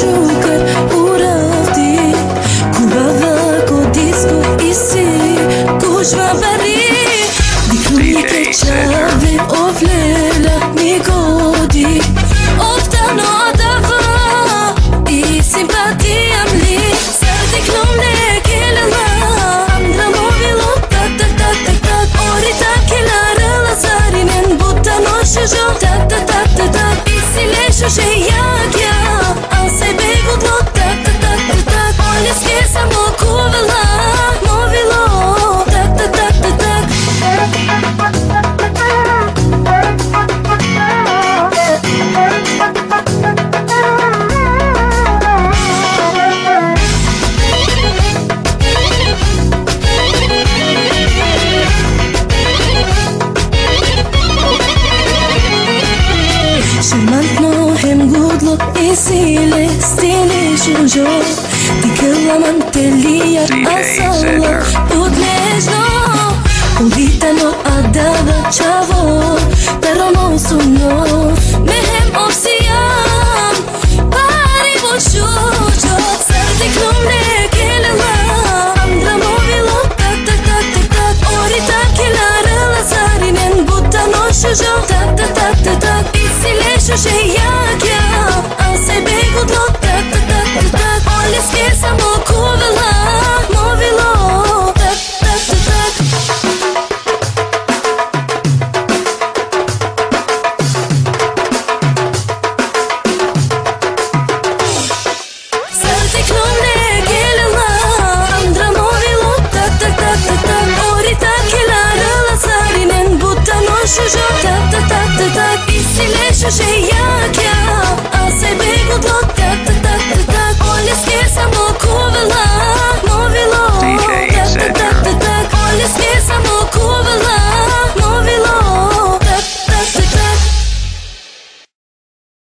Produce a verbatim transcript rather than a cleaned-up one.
shukër u rafti Kurva dhe ko disco i si Kush va bari Dikuni ke qave o vlela mi godi Ofta no adava I simpatia mli Sër diklum ne kele la Andra movilo tak tak tak tak tak Ori tak kela rëlla zarinen Buta no shëgjo tak tak tak tak tak Isi le shushe jakja Ase begu dlo tak tak tak tak tak Oli skesa mo kuvela Movilo tak tak tak tak tak Shërmant nohem gudlo I sile stili shurjo Ti këlla man të lija asalla Ut ležno Uvita no adava čavo Pero no suno Mehem opsijam Pari bu shurjo Sërti klum ne kele la Andra movilo tak tak tak tak tak Ori tak kela rëlla zarinen Buta no shurjo tak tak tak tak tak Shushe jakja Ase begu dlo tak tak tak tak tak Oli skesa mo kuvela Movilo tak tak tak tak Sërti klum ne kele la Andra movilo tak tak tak tak tak Ori tak kela rëlla zarinen Buta no shusho tak tak tak tak tak Isi le shushe jakja Ase begu dlo